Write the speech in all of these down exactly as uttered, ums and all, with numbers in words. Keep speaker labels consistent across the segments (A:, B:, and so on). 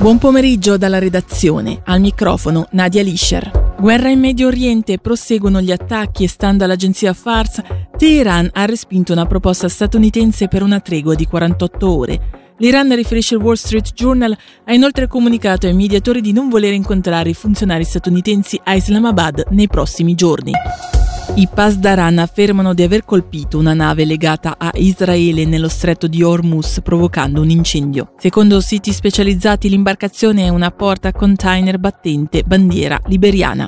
A: Buon pomeriggio dalla redazione, al microfono Nadia Lischer. Guerra in Medio Oriente, proseguono gli attacchi e stando all'agenzia Fars, Teheran ha respinto una proposta statunitense per una tregua di quarantotto ore. L'Iran, riferisce il Wall Street Journal, ha inoltre comunicato ai mediatori di non voler incontrare i funzionari statunitensi a Islamabad nei prossimi giorni. I Pasdaran affermano di aver colpito una nave legata a Israele nello stretto di Hormuz, provocando un incendio. Secondo siti specializzati, l'imbarcazione è una porta container battente bandiera liberiana.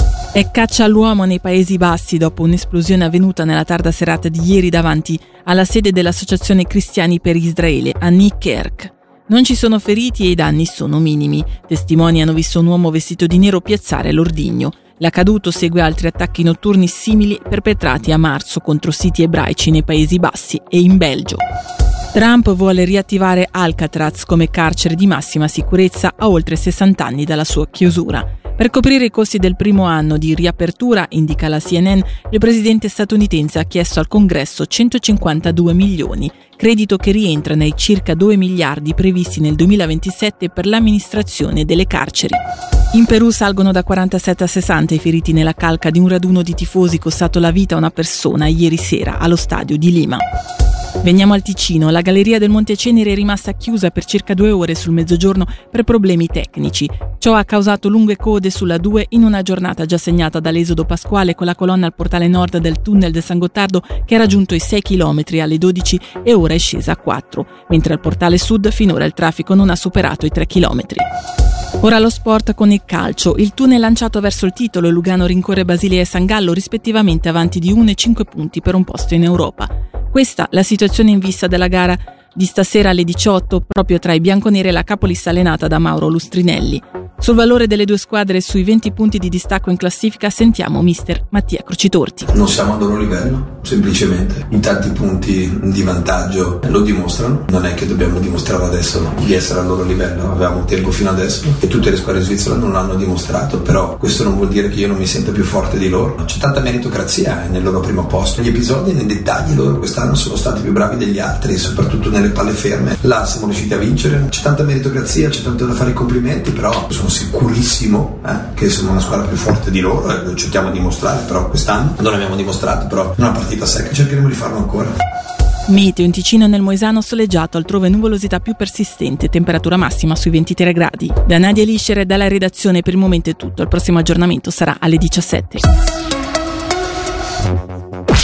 A: È caccia all'uomo nei Paesi Bassi dopo un'esplosione avvenuta nella tarda serata di ieri davanti alla sede dell'Associazione Cristiani per Israele a Nikerk. Non ci sono feriti e i danni sono minimi. Testimoni hanno visto un uomo vestito di nero piazzare l'ordigno. L'accaduto segue altri attacchi notturni simili perpetrati a marzo contro siti ebraici nei Paesi Bassi e in Belgio. Trump vuole riattivare Alcatraz come carcere di massima sicurezza a oltre sessanta anni dalla sua chiusura. Per coprire i costi del primo anno di riapertura, indica la C N N, il presidente statunitense ha chiesto al Congresso centocinquantadue milioni, credito che rientra nei circa due miliardi previsti nel duemilaventisette per l'amministrazione delle carceri. In Perù salgono da quarantasette a sessanta i feriti nella calca di un raduno di tifosi costato la vita a una persona ieri sera allo stadio di Lima. Veniamo al Ticino. La galleria del Monte Cenere è rimasta chiusa per circa due ore sul mezzogiorno per problemi tecnici. Ciò ha causato lunghe code sulla due in una giornata già segnata dall'esodo pasquale, con la colonna al portale nord del tunnel del San Gottardo che ha raggiunto i sei chilometri alle dodici e ora è scesa a quattro, mentre al portale sud finora il traffico non ha superato i tre chilometri. Ora lo sport con il calcio. Il tunnel lanciato verso il titolo e Lugano rincorre Basilea e Sangallo rispettivamente avanti di uno e cinque punti per un posto in Europa. Questa la situazione in vista della gara di stasera alle diciotto, proprio tra i bianconeri e la capolista allenata da Mauro Lustrinelli. Sul valore delle due squadre e sui venti punti di distacco in classifica sentiamo mister Mattia Crocitorti.
B: Non siamo al loro livello, semplicemente. In tanti punti di vantaggio lo dimostrano. Non è che dobbiamo dimostrare adesso di essere al loro livello, avevamo tempo fino adesso e tutte le squadre svizzere non l'hanno dimostrato, però questo non vuol dire che io non mi senta più forte di loro. C'è tanta meritocrazia nel loro primo posto. Gli episodi nei dettagli loro quest'anno sono stati più bravi degli altri, soprattutto nelle palle ferme. Là siamo riusciti a vincere. C'è tanta meritocrazia, c'è tanto da fare i complimenti, però sono sicurissimo eh, che siamo una squadra più forte di loro e lo cerchiamo di dimostrare, però quest'anno non l'abbiamo dimostrato, però una partita secca cercheremo di farlo ancora.
A: Meteo in Ticino e nel Moesano soleggiato, altrove nuvolosità più persistente, temperatura massima sui ventitré gradi. Da Nadia Lischer e dalla redazione per il momento è tutto, il prossimo aggiornamento sarà alle diciassette.